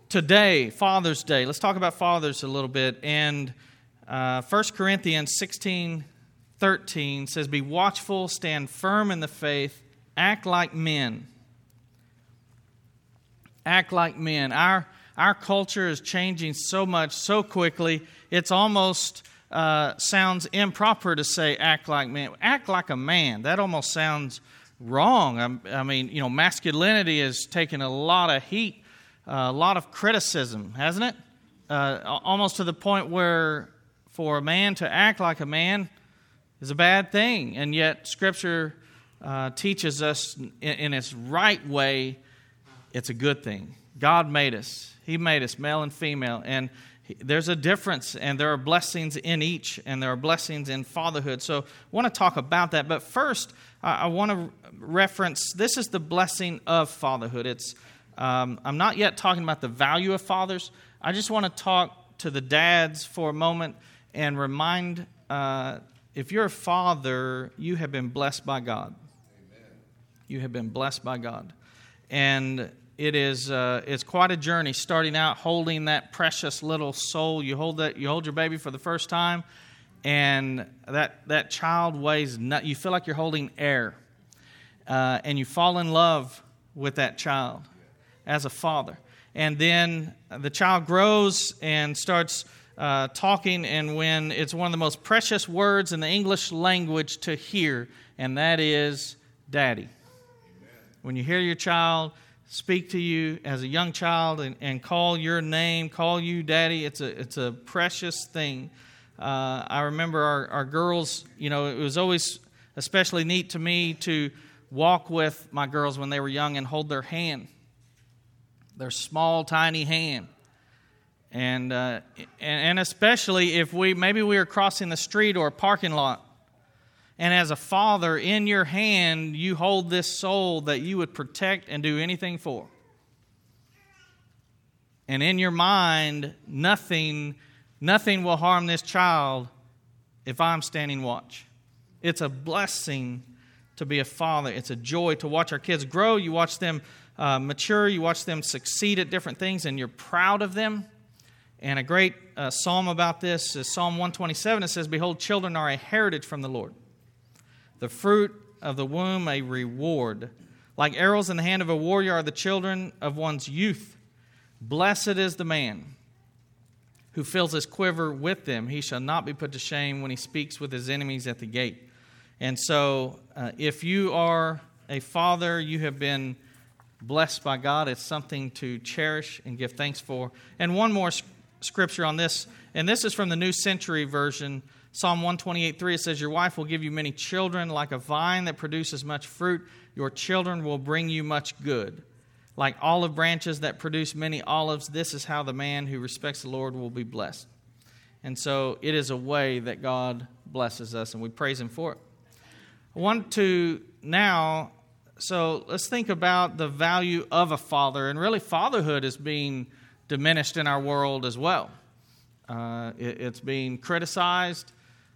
Today, Father's Day. Let's talk about fathers a little bit. And 1 Corinthians 16:13 says, "Be watchful, stand firm in the faith, act like men." Act like men. Our culture is changing so much, so quickly, it's almost sounds improper to say act like men. Act like a man. That almost sounds wrong. I mean, masculinity has taken a lot of heat, a lot of criticism, hasn't it? Almost to the point where for a man to act like a man is a bad thing. And yet Scripture teaches us in its right way, it's a good thing. God made us. He made us male and female. And there's a difference, and there are blessings in each, and there are blessings in fatherhood. So I want to talk about that. But first, I want to reference, this is the blessing of fatherhood. It's I'm not yet talking about the value of fathers. I just want to talk to the dads for a moment and remind, if you're a father, you have been blessed by God. Amen. You have been blessed by God. And it's quite a journey starting out holding that precious little soul. You hold your baby for the first time, and that child weighs, you feel like you're holding air. And you fall in love with that child as a father. And then the child grows and starts talking, and when it's one of the most precious words in the English language to hear, and that is daddy. Amen. When you hear your child speak to you as a young child and call your name, call you daddy, it's a precious thing. I remember our girls, it was always especially neat to me to walk with my girls when they were young and hold their hand, their small, tiny hand. And especially if we were crossing the street or a parking lot, and as a father, in your hand, you hold this soul that you would protect and do anything for. And in your mind, nothing will harm this child if I'm standing watch. It's a blessing to be a father. It's a joy to watch our kids grow. You watch them mature. You watch them succeed at different things, and you're proud of them. And a great psalm about this is Psalm 127. It says, "Behold, children are a heritage from the Lord. The fruit of the womb a reward. Like arrows in the hand of a warrior are the children of one's youth. Blessed is the man who fills his quiver with them. He shall not be put to shame when he speaks with his enemies at the gate." And so if you are a father, you have been blessed by God. It's something to cherish and give thanks for. And one more scripture on this, and this is from the New Century Version. Psalm 128:3, it says, "Your wife will give you many children, like a vine that produces much fruit. Your children will bring you much good. Like olive branches that produce many olives, this is how the man who respects the Lord will be blessed." And so it is a way that God blesses us, and we praise Him for it. I want to now, so let's think about the value of a father. And really, fatherhood is being diminished in our world as well. It's being criticized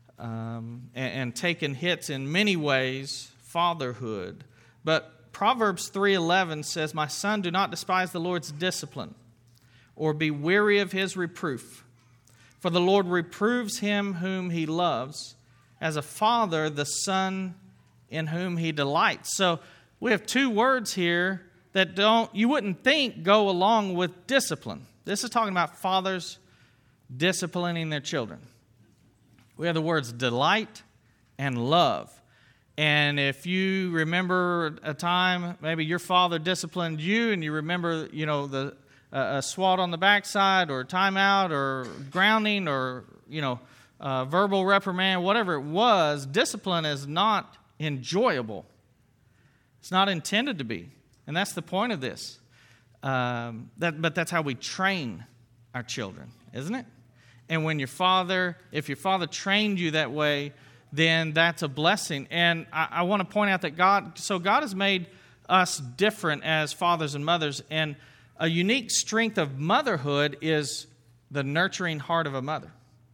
and taken hits in many ways, fatherhood. But Proverbs 3:11 says, "My son, do not despise the Lord's discipline, or be weary of His reproof. For the Lord reproves him whom He loves, as a father the son in whom He delights." So we have two words here that you wouldn't think go along with discipline. This is talking about fathers disciplining their children. We have the words delight and love. And if you remember a time, maybe your father disciplined you, and you remember, a swat on the backside, or timeout, or grounding, or, verbal reprimand, whatever it was, discipline is not enjoyable. It's not intended to be. And that's the point of this. But that's how we train our children, isn't it? And if your father trained you that way, then that's a blessing. And I want to point out that God has made us different as fathers and mothers. And a unique strength of motherhood is the nurturing heart of a mother.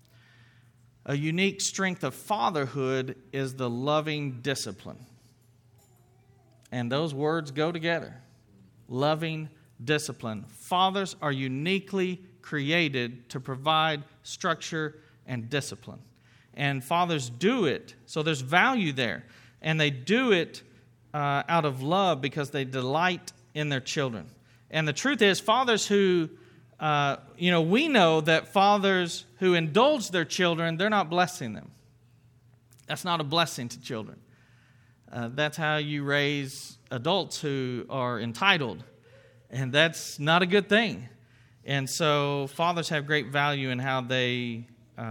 A unique strength of fatherhood is the loving discipline. And those words go together. Loving discipline. Fathers are uniquely created to provide structure and discipline. And fathers do it, so there's value there. And they do it out of love because they delight in their children. And the truth is, fathers who, we know that fathers who indulge their children, they're not blessing them. That's not a blessing to children. That's how you raise adults who are entitled. And that's not a good thing. And so fathers have great value in how they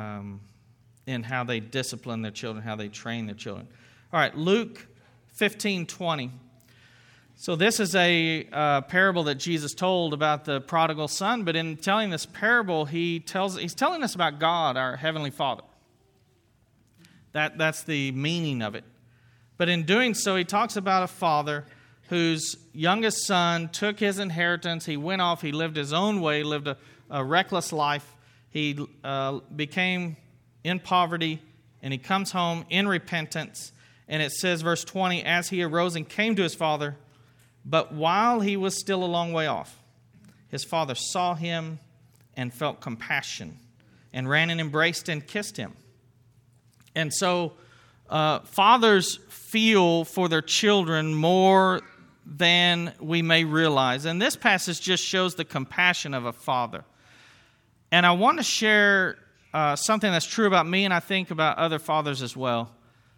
discipline their children, how they train their children. All right, Luke 15:20. So this is a parable that Jesus told about the prodigal son, but in telling this parable, he's telling us about God, our Heavenly Father. That's the meaning of it. But in doing so, he talks about a father whose youngest son took his inheritance. He went off, he lived his own way, lived a reckless life. He became in poverty, and he comes home in repentance. And it says, verse 20, as he arose and came to his father, but while he was still a long way off, his father saw him and felt compassion and ran and embraced and kissed him. And so fathers feel for their children more than we may realize. And this passage just shows the compassion of a father. And I want to share something that's true about me, and I think about other fathers as well.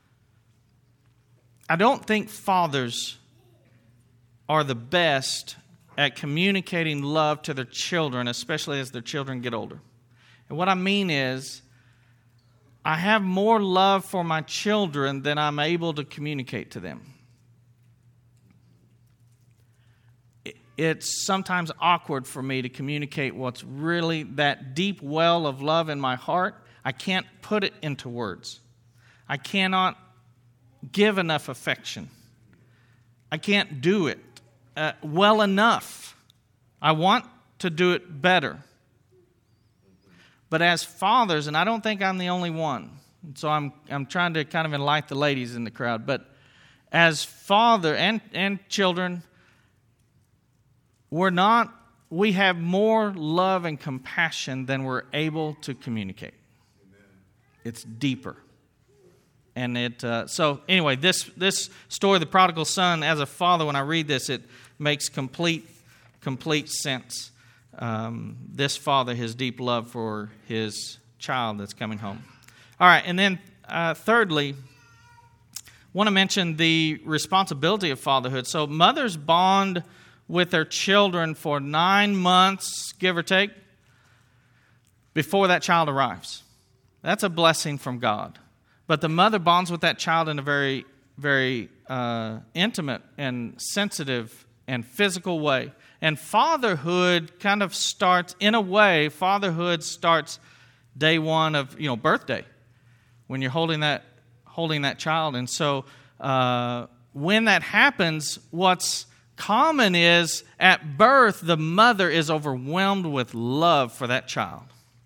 I don't think fathers are the best at communicating love to their children, especially as their children get older. And what I mean is, I have more love for my children than I'm able to communicate to them. It's sometimes awkward for me to communicate what's really that deep well of love in my heart. I can't put it into words. I cannot give enough affection. I can't do it well enough. I want to do it better. But as fathers, and I don't think I'm the only one, so I'm trying to kind of enlighten the ladies in the crowd, but as father and children, we have more love and compassion than we're able to communicate. Amen. It's deeper. And so anyway, this story of the prodigal son, as a father, when I read this, it makes complete sense. This father, his deep love for his child that's coming home. All right, and then thirdly, I want to mention the responsibility of fatherhood. So mothers bond with their children for 9 months, give or take, before that child arrives. That's a blessing from God. But the mother bonds with that child in a very, very intimate and sensitive and physical way. And fatherhood kind of starts, in a way, fatherhood starts day one of, birthday, when you're holding that child. And so when that happens, what's common is at birth, the mother is overwhelmed with love for that child.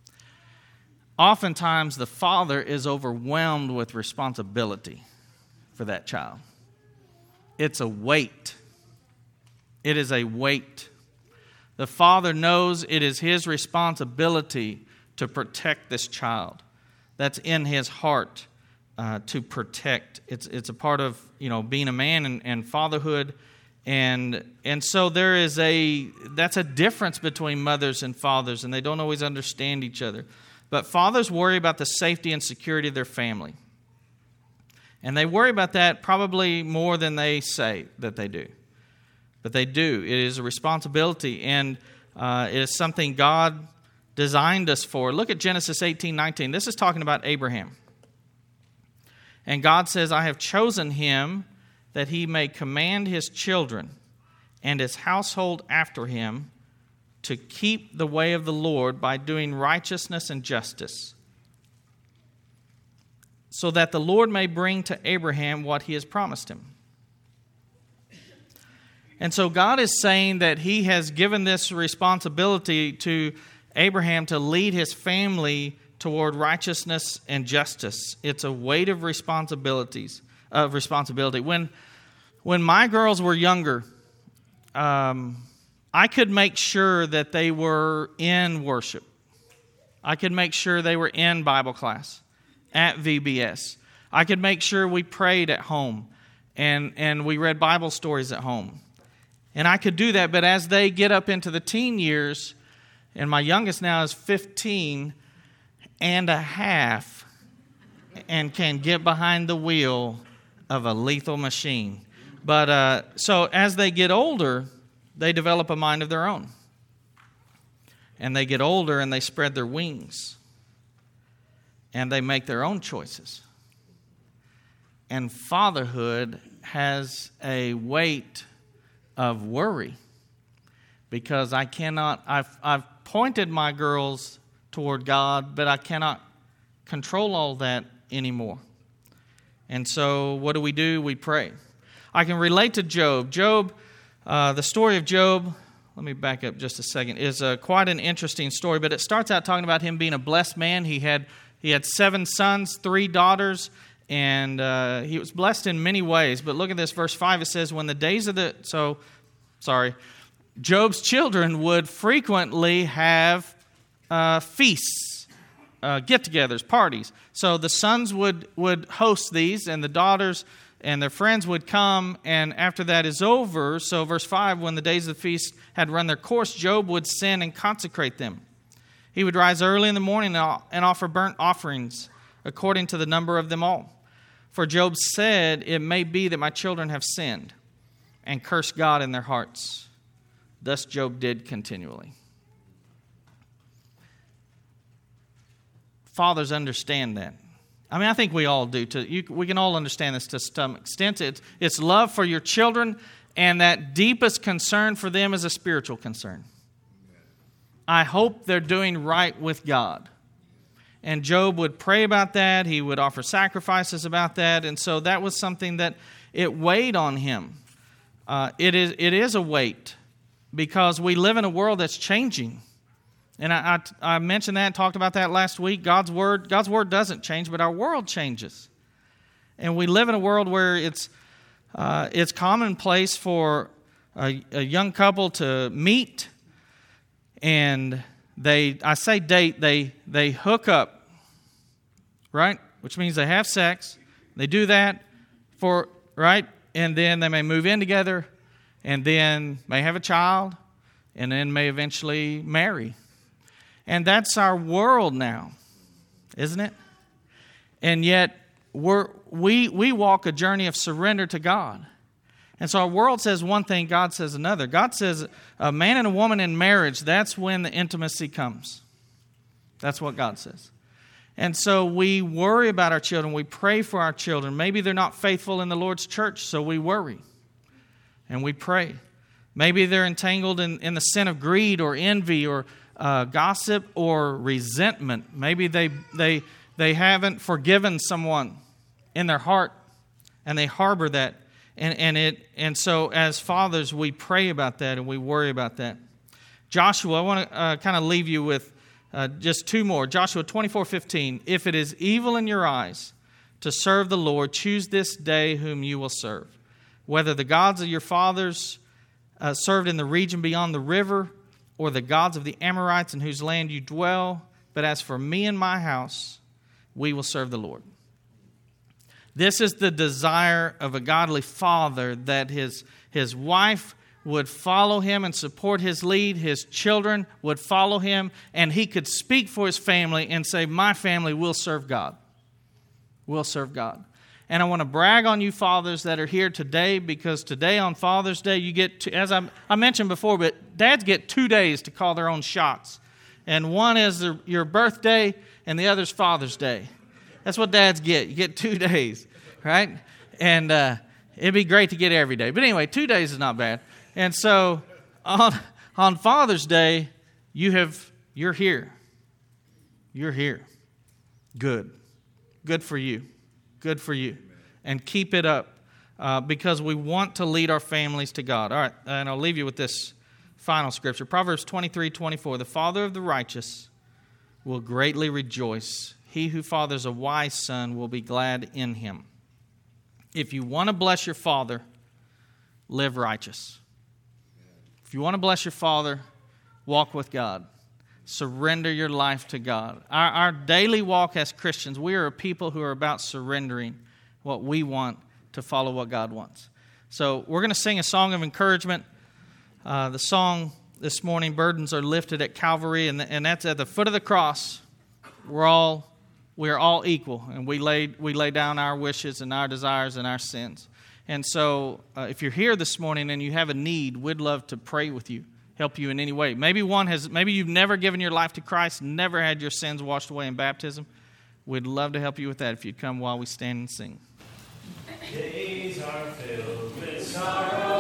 Oftentimes, the father is overwhelmed with responsibility for that child. It's a weight. It is a weight. The father knows it is his responsibility to protect this child. That's in his heart to protect. It's a part of being a man and fatherhood. And so that's a difference between mothers and fathers, and they don't always understand each other. But fathers worry about the safety and security of their family. And they worry about that probably more than they say that they do. But they do. It is a responsibility, and it is something God designed us for. Look at Genesis 18:19. This is talking about Abraham. And God says, I have chosen him that he may command his children and his household after him to keep the way of the Lord by doing righteousness and justice, so that the Lord may bring to Abraham what he has promised him. And so God is saying that he has given this responsibility to Abraham to lead his family toward righteousness and justice. It's a weight of responsibility. When my girls were younger, I could make sure that they were in worship. I could make sure they were in Bible class at VBS. I could make sure we prayed at home and we read Bible stories at home. And I could do that, but as they get up into the teen years, and my youngest now is 15 and a half and can get behind the wheel of a lethal machine. But so as they get older, they develop a mind of their own. And they get older and they spread their wings. And they make their own choices. And fatherhood has a weight of worry. Because I've pointed my girls toward God, but I cannot control all that anymore. And so what do? We pray. I can relate to Job. The story of Job, let me back up just a second, is quite an interesting story, but it starts out talking about him being a blessed man. He had 7 sons, 3 daughters, and he was blessed in many ways. But look at this, verse 5, it says, when the days of Job's children would frequently have feasts, get-togethers, parties. So the sons would host these, and the daughters and their friends would come, and after that is over, so verse 5, when the days of the feast had run their course, Job would sin and consecrate them. He would rise early in the morning and offer burnt offerings according to the number of them all. For Job said, it may be that my children have sinned and cursed God in their hearts. Thus Job did continually. Fathers understand that. I mean, I think we all do. We can all understand this to some extent. It's love for your children, and that deepest concern for them is a spiritual concern. I hope they're doing right with God. And Job would pray about that. He would offer sacrifices about that. And so that was something that it weighed on him. It is a weight because we live in a world that's changing. And I mentioned that and talked about that last week. God's word doesn't change, but our world changes. And we live in a world where it's commonplace for a young couple to meet, and they hook up, right? Which means they have sex. They do that right? And then they may move in together, and then may have a child, and then may eventually marry. And that's our world now, isn't it? And yet, we walk a journey of surrender to God. And so our world says one thing, God says another. God says a man and a woman in marriage, that's when the intimacy comes. That's what God says. And so we worry about our children. We pray for our children. Maybe they're not faithful in the Lord's church, so we worry. And we pray. Maybe they're entangled in the sin of greed or envy or gossip or resentment. Maybe they haven't forgiven someone in their heart, and they harbor that. And so as fathers, we pray about that and we worry about that. Joshua, I want to kind of leave you with just 2 more. Joshua 24:15. If it is evil in your eyes to serve the Lord, choose this day whom you will serve. Whether the gods of your fathers served in the region beyond the river, or the gods of the Amorites in whose land you dwell. But as for me and my house, we will serve the Lord. This is the desire of a godly father, that his wife would follow him and support his lead. His children would follow him, and he could speak for his family and say, my family will serve God. We'll serve God. And I want to brag on you fathers that are here today, because today on Father's Day, you get, as I mentioned before, but dads get 2 days to call their own shots. And one is your birthday, and the other's Father's Day. That's what dads get. You get 2 days, right? And it'd be great to get every day. But anyway, 2 days is not bad. And so on Father's Day, you're here. You're here. Good. Good for you. Good for you. And keep it up because we want to lead our families to God. All right, and I'll leave you with this final scripture. Proverbs 23:24. The father of the righteous will greatly rejoice. He who fathers a wise son will be glad in him. If you want to bless your father, live righteous. If If you want to bless your father, walk with God. Surrender your life to God. Our daily walk as Christians, we are a people who are about surrendering what we want to follow what God wants. So we're going to sing a song of encouragement. The song this morning, Burdens Are Lifted at Calvary, and that's at the foot of the cross. We are all equal, and we lay down our wishes and our desires and our sins. And so if you're here this morning and you have a need, we'd love to pray with you, help you in any way. Maybe you've never given your life to Christ, never had your sins washed away in baptism. We'd love to help you with that if you'd come while we stand and sing. Days are filled with sorrow.